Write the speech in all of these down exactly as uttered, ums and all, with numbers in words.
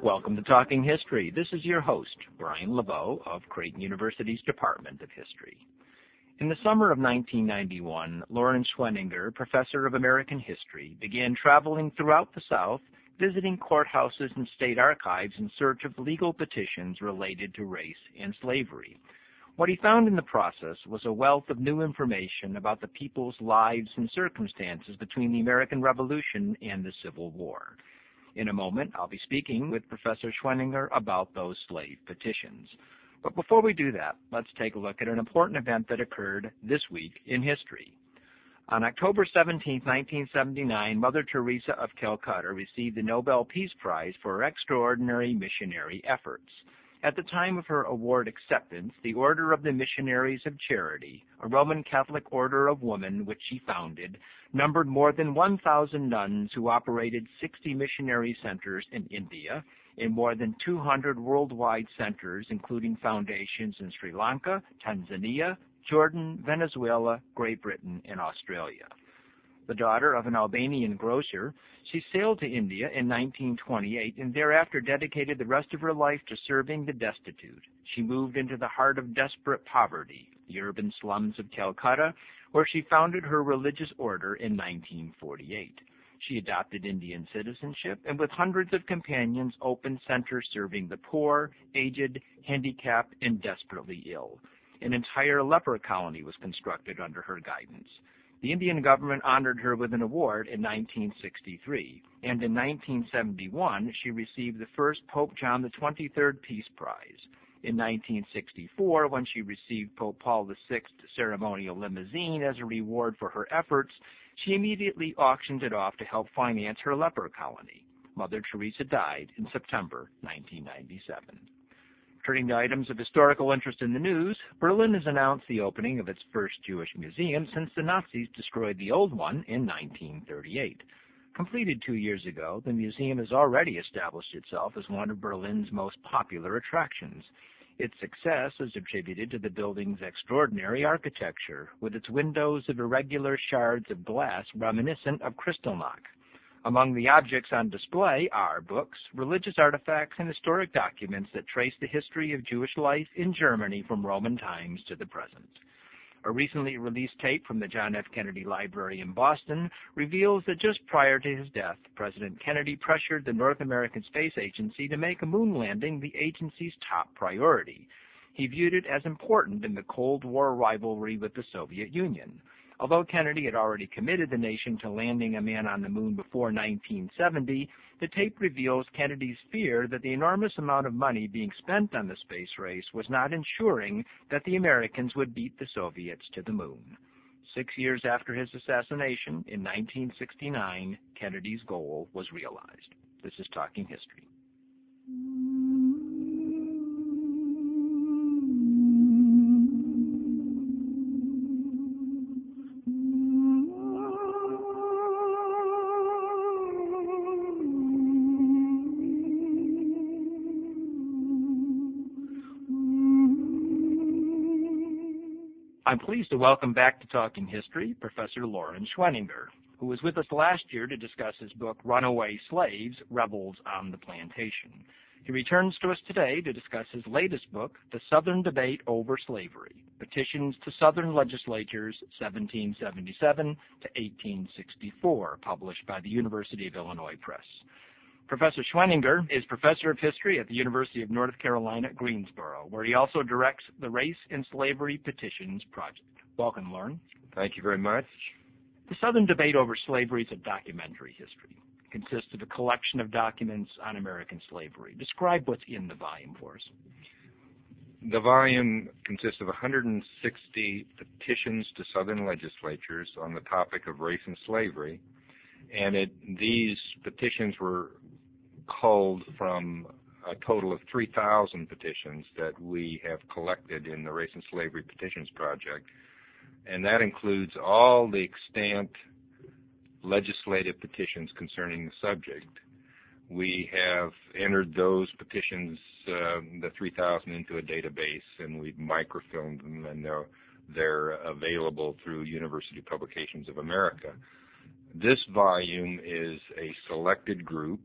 Welcome to Talking History. This is your host, Brian LeBeau of Creighton University's Department of History. In the summer of nineteen ninety-one, Lawrence Schwenninger, professor of American history, began traveling throughout the South, visiting courthouses and state archives in search of legal petitions related to race and slavery. What he found in the process was a wealth of new information about the people's lives and circumstances between the American Revolution and the Civil War. In a moment, I'll be speaking with Professor Schwenninger about those slave petitions. But before we do that, let's take a look at an important event that occurred this week in history. On October seventeenth, nineteen seventy-nine, Mother Teresa of Calcutta received the Nobel Peace Prize for her extraordinary missionary efforts. At the time of her award acceptance, the Order of the Missionaries of Charity, a Roman Catholic order of women which she founded, numbered more than one thousand nuns who operated sixty missionary centers in India, in more than two hundred worldwide centers, including foundations in Sri Lanka, Tanzania, Jordan, Venezuela, Great Britain, and Australia. The daughter of an Albanian grocer, she sailed to India in nineteen twenty-eight and thereafter dedicated the rest of her life to serving the destitute. She moved into the heart of desperate poverty, the urban slums of Calcutta, where she founded her religious order in nineteen forty-eight. She adopted Indian citizenship and with hundreds of companions opened centers serving the poor, aged, handicapped, and desperately ill. An entire leper colony was constructed under her guidance. The Indian government honored her with an award in nineteen sixty-three, and in nineteen seventy-one she received the first Pope John the twenty-third Peace Prize. In nineteen sixty-four, when she received Pope Paul the sixth ceremonial limousine as a reward for her efforts, she immediately auctioned it off to help finance her leper colony. Mother Teresa died in September nineteen ninety-seven. Turning to items of historical interest in the news, Berlin has announced the opening of its first Jewish museum since the Nazis destroyed the old one in nineteen thirty-eight. Completed two years ago, the museum has already established itself as one of Berlin's most popular attractions. Its success is attributed to the building's extraordinary architecture, with its windows of irregular shards of glass reminiscent of Kristallnacht. Among the objects on display are books, religious artifacts, and historic documents that trace the history of Jewish life in Germany from Roman times to the present. A recently released tape from the John F. Kennedy Library in Boston reveals that just prior to his death, President Kennedy pressured the North American Space Agency to make a moon landing the agency's top priority. He viewed it as important in the Cold War rivalry with the Soviet Union. Although Kennedy had already committed the nation to landing a man on the moon before nineteen seventy, the tape reveals Kennedy's fear that the enormous amount of money being spent on the space race was not ensuring that the Americans would beat the Soviets to the moon. Six years after his assassination, in nineteen sixty-nine, Kennedy's goal was realized. This is Talking History. I'm pleased to welcome back to Talking History Professor Lawrence Schwenninger, who was with us last year to discuss his book, Runaway Slaves, Rebels on the Plantation. He returns to us today to discuss his latest book, The Southern Debate Over Slavery, Petitions to Southern Legislatures, seventeen seventy-seven to eighteen sixty-four, published by the University of Illinois Press. Professor Schwenninger is professor of history at the University of North Carolina at Greensboro, where he also directs the Race and Slavery Petitions Project. Welcome, Lauren. Thank you very much. The Southern Debate Over Slavery is a documentary history. It consists of a collection of documents on American slavery. Describe what's in the volume for us. The volume consists of one hundred sixty petitions to Southern legislatures on the topic of race and slavery, and it, these petitions were culled from a total of three thousand petitions that we have collected in the Race and Slavery Petitions Project, and that includes all the extant legislative petitions concerning the subject. We have entered those petitions, uh, the three thousand, into a database, and we've microfilmed them, and they're, they're available through University Publications of America. This volume is a selected group,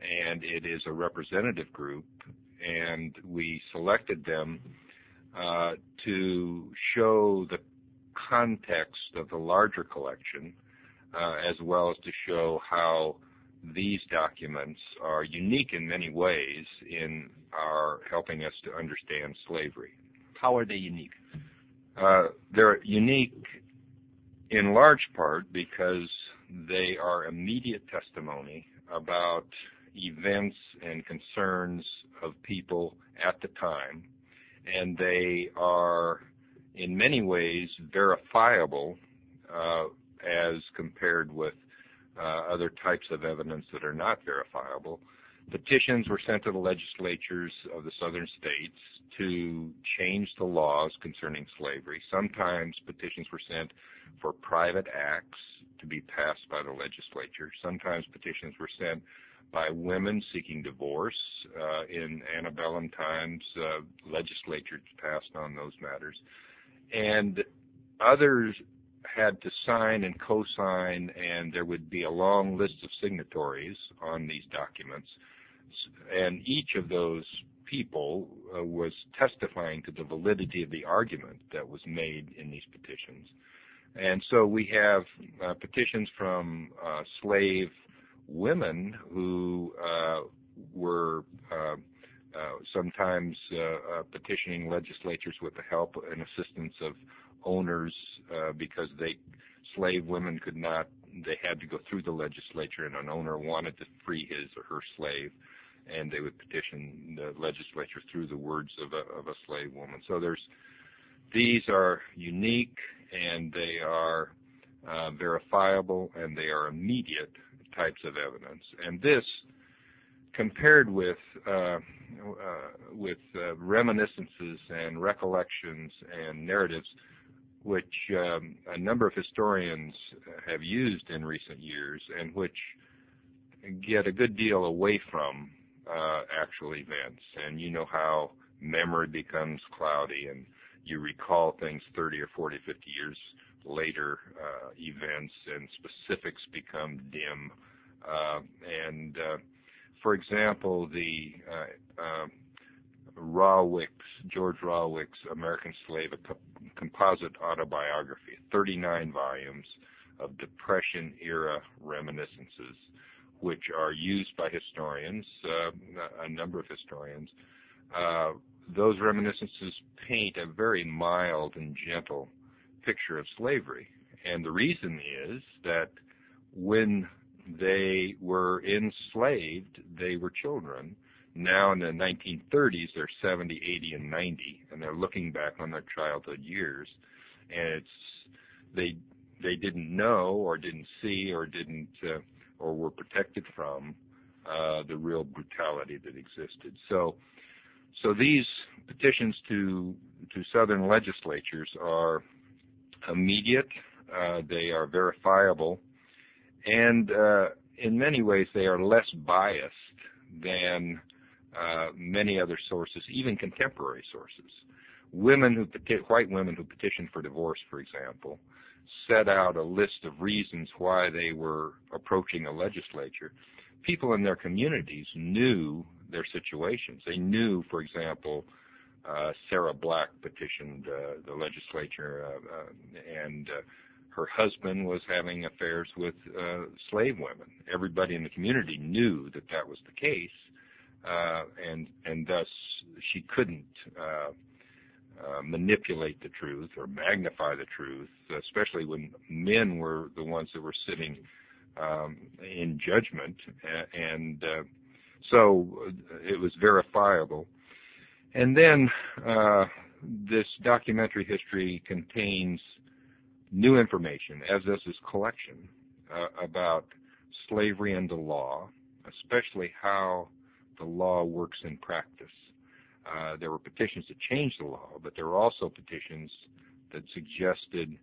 and it is a representative group, and we selected them uh, to show the context of the larger collection, uh, as well as to show how these documents are unique in many ways in our helping us to understand slavery. How are they unique? Uh, they're unique in large part because they are immediate testimony about events and concerns of people at the time, and they are in many ways verifiable uh, as compared with uh, other types of evidence that are not verifiable. Petitions were sent to the legislatures of the southern states to change the laws concerning slavery. Sometimes petitions were sent for private acts to be passed by the legislature. Sometimes petitions were sent by women seeking divorce. Uh, in antebellum times, uh, legislatures passed on those matters. And others had to sign and co-sign, and there would be a long list of signatories on these documents. And each of those people uh, was testifying to the validity of the argument that was made in these petitions. And so we have uh, petitions from uh, slave women who uh, were uh, uh, sometimes uh, uh, petitioning legislatures with the help and assistance of owners uh, because they slave women could not, they had to go through the legislature, and an owner wanted to free his or her slave, and they would petition the legislature through the words of a, of a slave woman. So there's, these are unique, and they are uh, verifiable, and they are immediate types of evidence. And this, compared with uh, uh, with uh, reminiscences and recollections and narratives, which um, a number of historians have used in recent years, and which get a good deal away from uh, actual events. And you know how memory becomes cloudy, and you recall things thirty or forty, fifty years later, uh, events, and specifics become dim. Uh, and uh, for example, the uh, uh, Rawick's, George Rawick's American Slave, a co- composite autobiography, thirty-nine volumes of Depression-era reminiscences, which are used by historians, uh, a number of historians. Uh, those reminiscences paint a very mild and gentle picture of slavery. And the reason is that when they were enslaved, they were children. Now in the nineteen thirties, they're seventy, eighty, and ninety, and they're looking back on their childhood years, and it's they they didn't know or didn't see or didn't uh, or were protected from uh, the real brutality that existed. So, so these petitions to to Southern legislatures are immediate. Uh, they are verifiable. And uh, in many ways, they are less biased than uh, many other sources, even contemporary sources. Women who peti- white women who petitioned for divorce, for example, set out a list of reasons why they were approaching a legislature. People in their communities knew their situations. They knew, for example, uh, Sarah Black petitioned uh, the legislature, uh, uh, and uh, her husband was having affairs with uh, slave women. Everybody in the community knew that that was the case, uh, and and thus she couldn't uh, uh, manipulate the truth or magnify the truth, especially when men were the ones that were sitting um, in judgment, and uh, so it was verifiable. And then uh, this documentary history contains new information, as does this collection, uh, about slavery and the law, especially how the law works in practice. Uh, there were petitions to change the law, but there were also petitions that suggested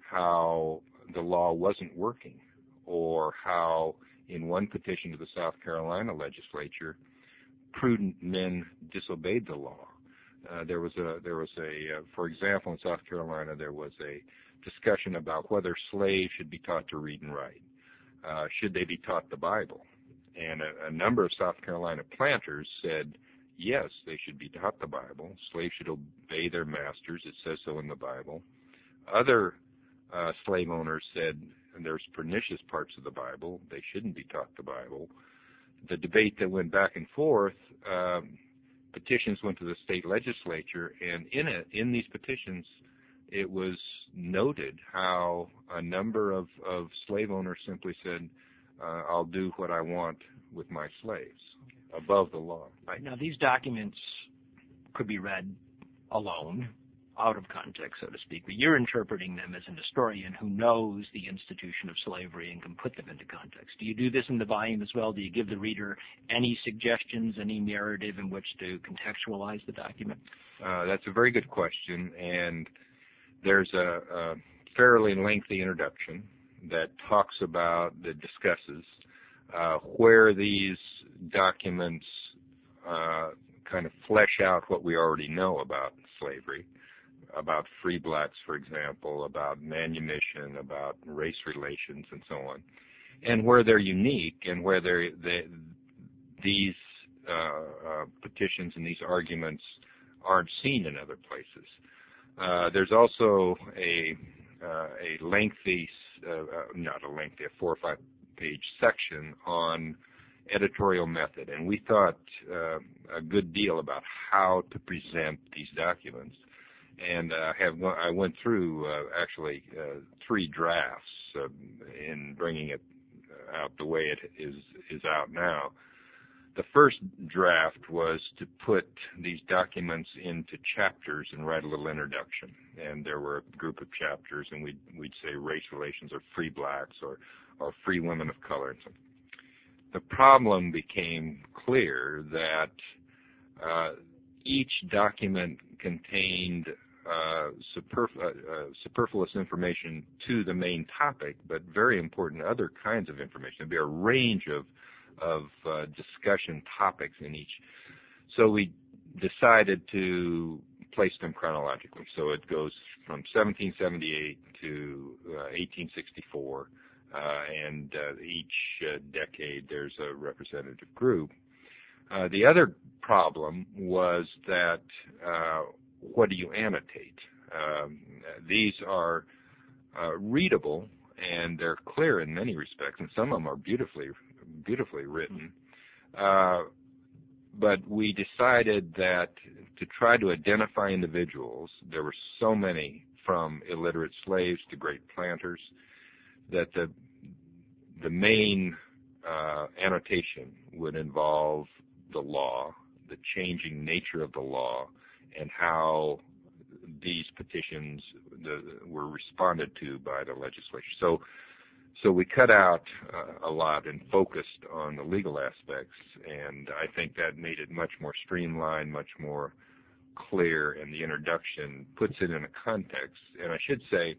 how the law wasn't working, or how in one petition to the South Carolina legislature, prudent men disobeyed the law. Uh, there was a, there was a, uh, for example, in South Carolina, there was a discussion about whether slaves should be taught to read and write. Uh, should they be taught the Bible? and a, a number of South Carolina planters said, yes, they should be taught the Bible. Slaves should obey their masters. It says so in the Bible. Other uh, slave owners said there's pernicious parts of the Bible. They shouldn't be taught the Bible. The debate that went back and forth, um, petitions went to the state legislature, and in it, in these petitions, it was noted how a number of, of slave owners simply said, uh, I'll do what I want with my slaves, above the law. Right. Now, these documents could be read alone, out of context, so to speak, but you're interpreting them as an historian who knows the institution of slavery and can put them into context. Do you do this in the volume as well? Do you give the reader any suggestions, any narrative in which to contextualize the document? Uh, that's a very good question, and there's a, a fairly lengthy introduction that talks about, that discusses uh, where these documents uh, kind of flesh out what we already know about slavery, about free blacks, for example, about manumission, about race relations, and so on, and where they're unique and where they're, they, these uh, uh, petitions and these arguments aren't seen in other places. Uh, there's also a uh, a lengthy, uh, uh, not a lengthy, a four or five page section on editorial method, and we thought uh, a good deal about how to present these documents. And uh, have I went through uh, actually uh, three drafts uh, in bringing it out the way it is is out now. The first draft was to put these documents into chapters and write a little introduction. And there were a group of chapters, and we'd, we'd say race relations or free blacks or, or free women of color. And so the problem became clear that uh, each document contained uh, superf- uh, superfluous information to the main topic, but very important other kinds of information. There'd be a range of of uh, discussion topics in each. So we decided to place them chronologically. So it goes from seventeen seventy-eight to uh, eighteen sixty-four, uh, and uh, each uh, decade there's a representative group. Uh, the other problem was that uh, what do you annotate? Um, these are uh, readable, and they're clear in many respects, and some of them are beautifully beautifully written. Uh, but we decided that to try to identify individuals, there were so many from illiterate slaves to great planters, that the the main uh, annotation would involve the law, the changing nature of the law, and how these petitions the, were responded to by the legislature. So So we cut out uh, a lot and focused on the legal aspects, and I think that made it much more streamlined, much more clear, and the introduction puts it in a context. And I should say,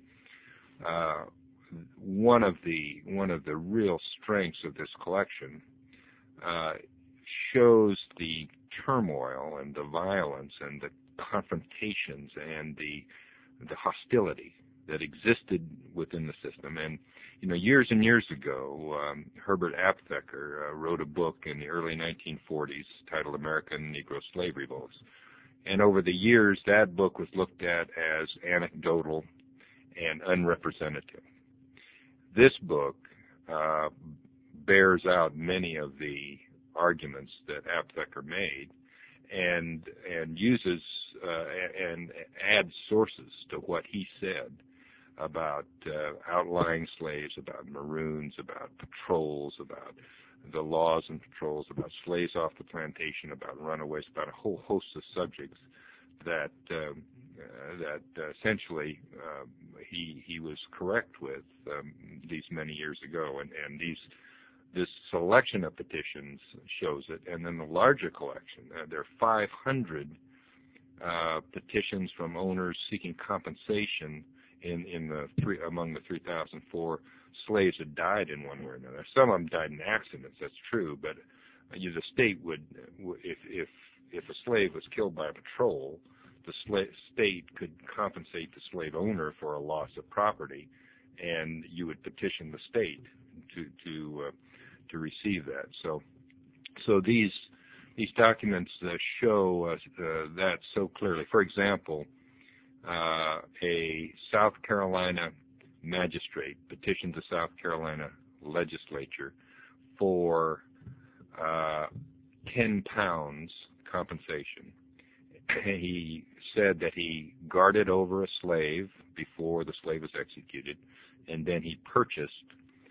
uh, one of the one of the real strengths of this collection uh, shows the turmoil and the violence and the confrontations and the the hostility that existed within the system. And, you know, years and years ago, um, Herbert Aptheker uh, wrote a book in the early nineteen forties titled American Negro Slave Revolts. And over the years, that book was looked at as anecdotal and unrepresentative. This book uh, bears out many of the arguments that Aptheker made, and and uses uh, and adds sources to what he said about uh, outlying slaves, about maroons, about patrols, about the laws and patrols, about slaves off the plantation, about runaways, about a whole host of subjects that um, uh, that uh, essentially uh, he he was correct with um, these many years ago, and and these this selection of petitions shows it. And then the larger collection, uh, there are five hundred uh, petitions from owners seeking compensation in in the three among the three thousand four slaves that died in one way or another. Some of them died in accidents, that's true, but uh, you, the state would, if if if a slave was killed by a patrol, the sla- state could compensate the slave owner for a loss of property, and you would petition the state to to uh, to receive that. So, so these these documents uh, show uh, uh, that so clearly. For example, uh, a South Carolina magistrate petitioned the South Carolina legislature for uh, ten pounds compensation. He said that he guarded over a slave before the slave was executed, and then he purchased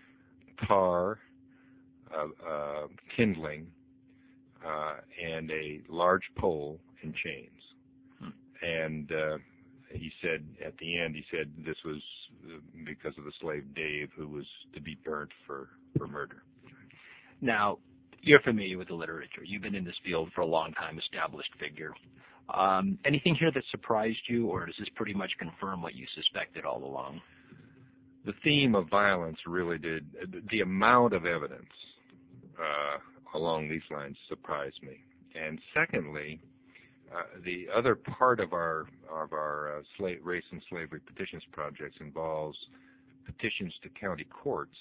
tar, uh, uh, kindling, uh, and a large pole and chains. Hmm. And uh, he said at the end, he said this was because of the slave Dave, who was to be burnt for, for murder. Now, you're familiar with the literature. You've been in this field for a long time, established figure. Um, anything here that surprised you, or does this pretty much confirm what you suspected all along? The theme of violence really did, the amount of evidence uh, along these lines surprised me. And secondly, uh, the other part of our of our uh, slave, race and slavery petitions projects involves petitions to county courts.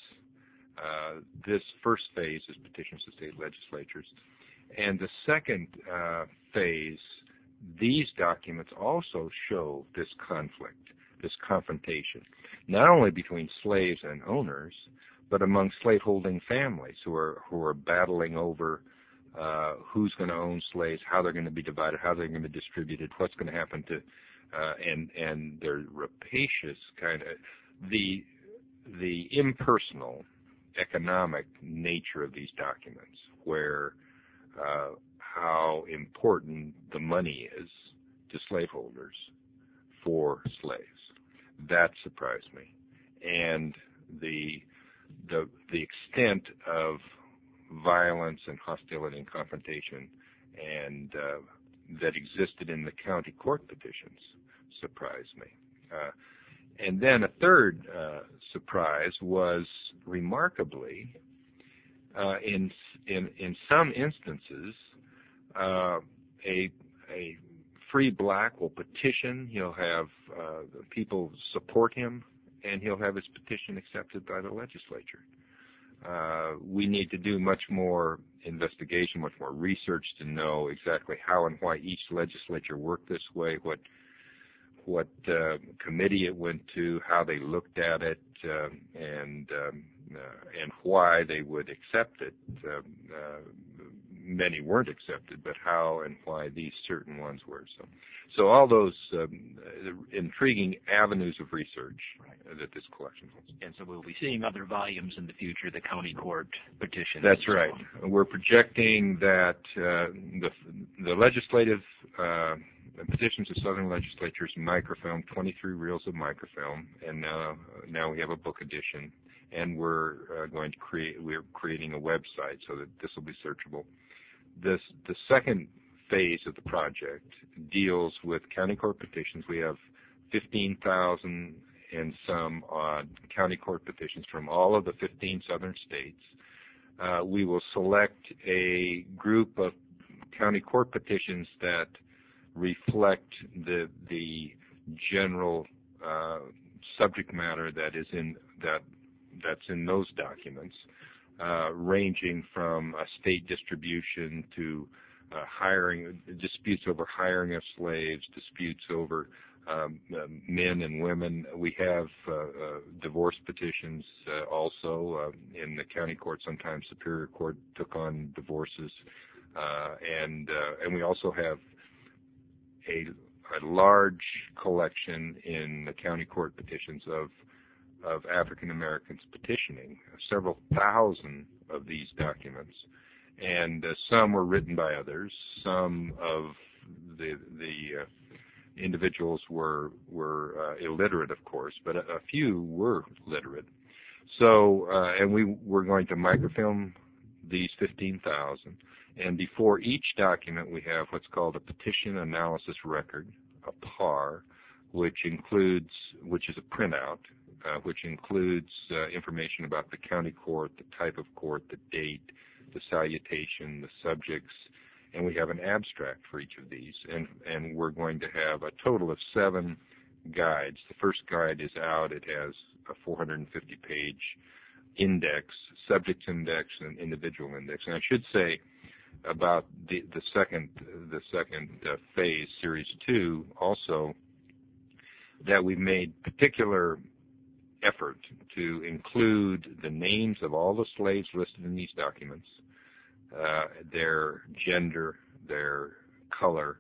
Uh, this first phase is petitions to state legislatures. And the second uh, phase, these documents also show this conflict, this confrontation, not only between slaves and owners, but among slaveholding families who are who are battling over uh, who's going to own slaves, how they're going to be divided, how they're going to be distributed, what's going to happen to, uh, and and they're rapacious kind of the the impersonal economic nature of these documents, where uh, how important the money is to slaveholders for slaves. That surprised me. And the the the extent of violence and hostility and confrontation and uh, that existed in the county court petitions surprised me. Uh, and then a third uh, surprise was, remarkably, uh, in in in some instances, uh, a a free black will petition. He'll have uh, people support him, and he'll have his petition accepted by the legislature. Uh, we need to do much more investigation, much more research to know exactly how and why each legislature worked this way, what what uh, committee it went to, how they looked at it, uh, and um, uh, and why they would accept it. Uh, uh, many weren't accepted, but how and why these certain ones were. So, so all those um, intriguing avenues of research right. that this collection holds. And so we'll be seeing other volumes in the future, the county court petitions. That's right. So we're projecting that uh, the the legislative uh, petitions of Southern legislatures microfilm, twenty-three reels of microfilm, and now now we have a book edition, and we're uh, going to create we're creating a website so that this will be searchable. This the second phase of the project deals with county court petitions. We have fifteen thousand and some odd county court petitions from all of the fifteen southern states. Uh, we will select a group of county court petitions that reflect the the general uh, subject matter that is in that that's in those documents, uh, ranging from a state distribution to uh, hiring, disputes over hiring of slaves, disputes over um, uh, men and women. We have uh, uh, divorce petitions uh, also uh, in the county court. Sometimes Superior Court took on divorces, uh, and uh, and we also have a, a large collection in the county court petitions of of African Americans petitioning, several thousand of these documents, and uh, some were written by others. Some of the the uh, individuals were were uh, illiterate, of course, but a, a few were literate. So, uh, and we were going to microfilm these fifteen thousand, and before each document we have what's called a petition analysis record, a P A R, which includes, which is a printout, uh, which includes uh, information about the county court, the type of court, the date, the salutation, the subjects, and we have an abstract for each of these. And, and we're going to have a total of seven guides. The first guide is out. It has a four hundred fifty page index, subject index, and individual index. And I should say about the, the second, the second uh, phase, Series two, also that we've made particular effort to include the names of all the slaves listed in these documents, uh, their gender, their color,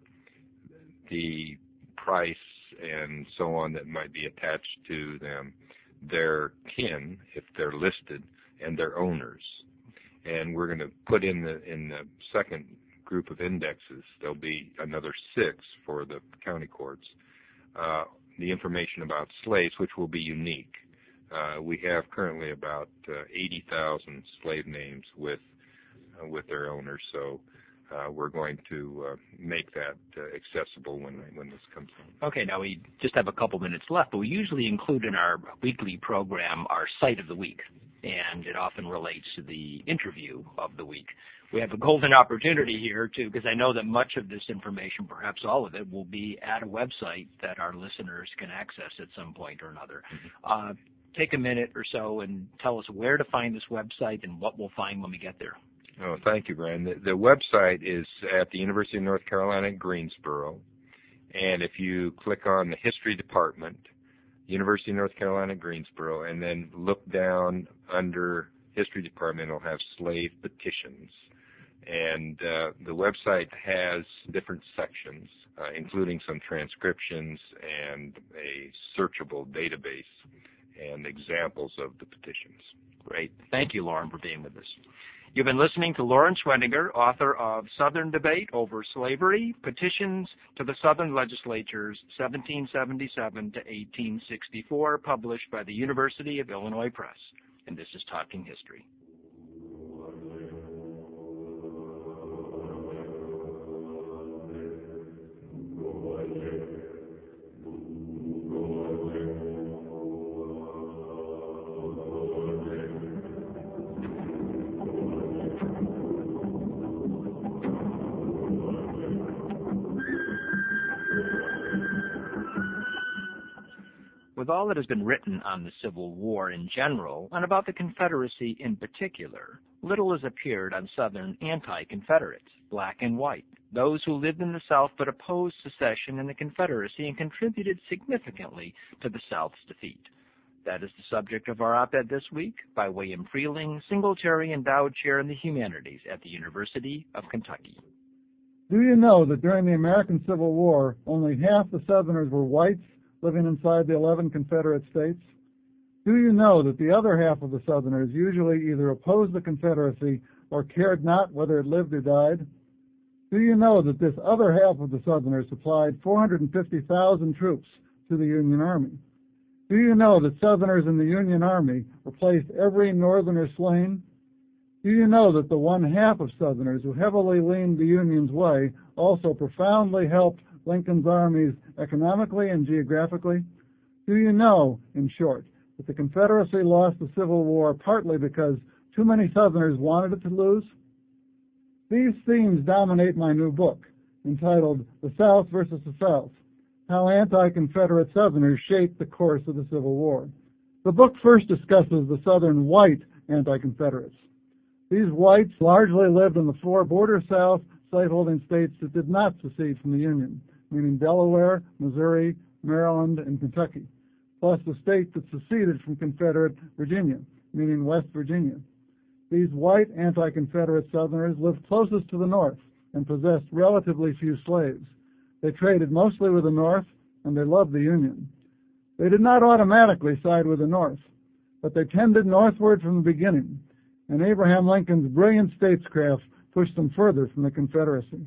the price, and so on that might be attached to them, their kin, if they're listed, and their owners. And we're going to put in the in the second group of indexes, there'll be another six for the county courts, uh, the information about slaves, which will be unique. Uh, we have currently about uh, eighty thousand slave names with uh, with their owners, so uh, we're going to uh, make that uh, accessible when when this comes in. Okay, now we just have a couple minutes left, but we usually include in our weekly program our site of the week, and it often relates to the interview of the week. We have a golden opportunity here, too, because I know that much of this information, perhaps all of it, will be at a website that our listeners can access at some point or another. Mm-hmm. Uh, take a minute or so and tell us where to find this website and what we'll find when we get there. Oh, thank you, Brian. The, the website is at the University of North Carolina at Greensboro, and if you click on the History Department, University of North Carolina at Greensboro, and then look down under History Department, it'll have slave petitions. And uh, the website has different sections, uh, including some transcriptions and a searchable database and examples of the petitions. Great. Thank you, Loren, for being with us. You've been listening to Loren Schwendiger, author of Southern Debate Over Slavery, Petitions to the Southern Legislatures, seventeen seventy-seven to eighteen sixty-four, published by the University of Illinois Press. And this is Talking History. With all that has been written on the Civil War in general, and about the Confederacy in particular, little has appeared on Southern anti-Confederates, black and white, those who lived in the South but opposed secession and the Confederacy and contributed significantly to the South's defeat. That is the subject of our op-ed this week by William Freeling, Singletary Endowed Chair in the Humanities at the University of Kentucky. Do you know that during the American Civil War, only half the Southerners were whites living inside the eleven Confederate states? Do you know that the other half of the Southerners usually either opposed the Confederacy or cared not whether it lived or died? Do you know that this other half of the Southerners supplied four hundred fifty thousand troops to the Union Army? Do you know that Southerners in the Union Army replaced every Northerner slain? Do you know that the one half of Southerners who heavily leaned the Union's way also profoundly helped Lincoln's armies economically and geographically? Do you know, in short, that the Confederacy lost the Civil War partly because too many Southerners wanted it to lose? These themes dominate my new book, entitled The South versus the South, How Anti-Confederate Southerners Shaped the Course of the Civil War. The book first discusses the Southern white anti-Confederates. These whites largely lived in the four border South slaveholding states that did not secede from the Union, meaning Delaware, Missouri, Maryland, and Kentucky, plus the state that seceded from Confederate Virginia, meaning West Virginia. These white anti-Confederate Southerners lived closest to the North and possessed relatively few slaves. They traded mostly with the North, and they loved the Union. They did not automatically side with the North, but they tended northward from the beginning, and Abraham Lincoln's brilliant statescraft pushed them further from the Confederacy.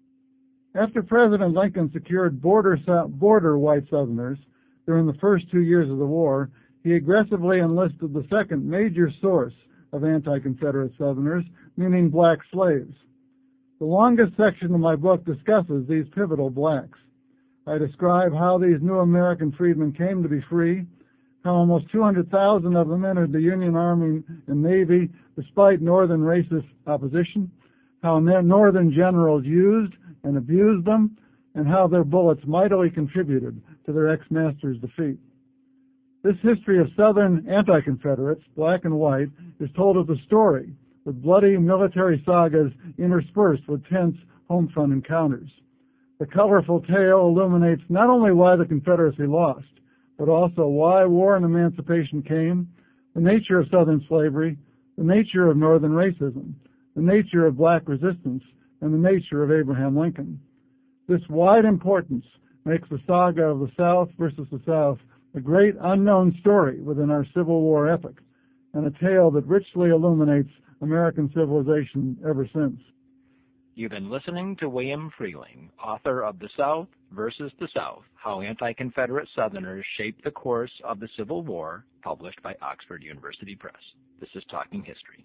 After President Lincoln secured border, border white Southerners during the first two years of the war, he aggressively enlisted the second major source of anti-Confederate Southerners, meaning black slaves. The longest section of my book discusses these pivotal blacks. I describe how these new American freedmen came to be free, how almost two hundred thousand of them entered the Union Army and Navy despite Northern racist opposition, how Northern generals used and abused them, and how their bullets mightily contributed to their ex-master's defeat. This history of Southern anti-Confederates, black and white, is told as a story, with bloody military sagas interspersed with tense home front encounters. The colorful tale illuminates not only why the Confederacy lost, but also why war and emancipation came, the nature of Southern slavery, the nature of Northern racism, the nature of black resistance, and the nature of Abraham Lincoln. This wide importance makes the saga of the South versus the South a great unknown story within our Civil War epic, and a tale that richly illuminates American civilization ever since. You've been listening to William Freeling, author of The South versus the South, How Anti-Confederate Southerners Shaped the Course of the Civil War, published by Oxford University Press. This is Talking History.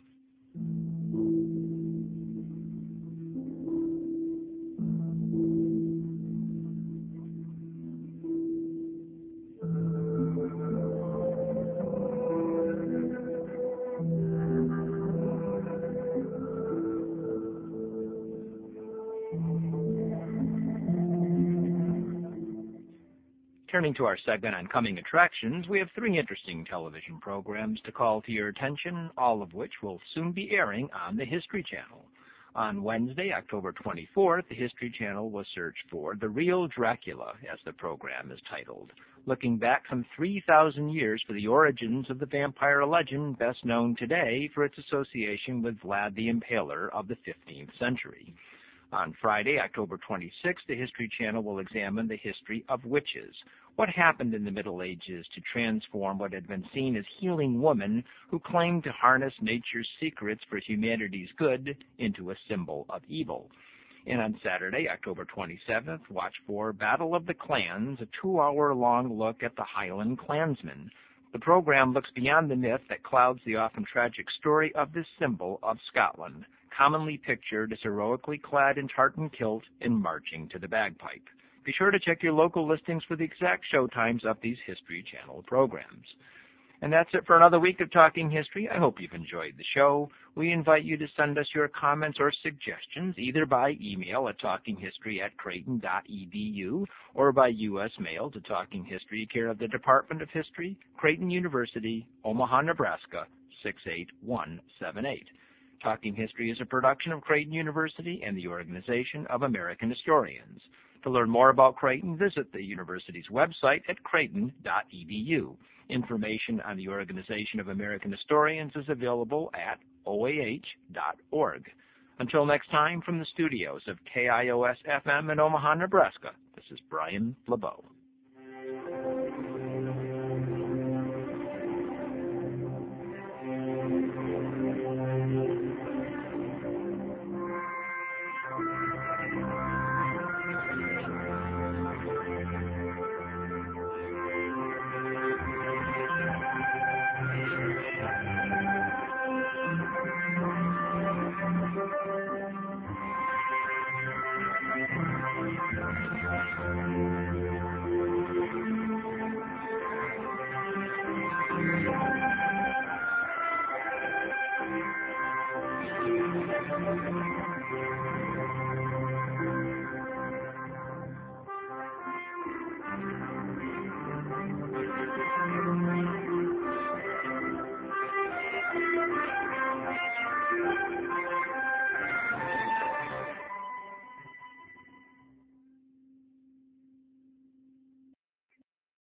Turning to our segment on coming attractions, we have three interesting television programs to call to your attention, all of which will soon be airing on the History Channel. On Wednesday, October twenty-fourth, the History Channel will search for The Real Dracula, as the program is titled, looking back some three thousand years for the origins of the vampire legend best known today for its association with Vlad the Impaler of the fifteenth century. On Friday, October twenty-sixth, the History Channel will examine the history of witches. What happened in the Middle Ages to transform what had been seen as healing women who claimed to harness nature's secrets for humanity's good into a symbol of evil? And on Saturday, October twenty-seventh, watch for Battle of the Clans, a two-hour-long look at the Highland Klansmen. The program looks beyond the myth that clouds the often tragic story of this symbol of Scotland, commonly pictured as heroically clad in tartan kilt and marching to the bagpipe. Be sure to check your local listings for the exact show times of these History Channel programs. And that's it for another week of Talking History. I hope you've enjoyed the show. We invite you to send us your comments or suggestions either by email at talkinghistory at creighton dot e d u or by U S mail to Talking History, care of the Department of History, Creighton University, Omaha, Nebraska, six eight one seven eight. Talking History is a production of Creighton University and the Organization of American Historians. To learn more about Creighton, visit the university's website at creighton dot e d u. Information on the Organization of American Historians is available at o a h dot org. Until next time, from the studios of K I O S F M in Omaha, Nebraska, this is Brian LeBeau.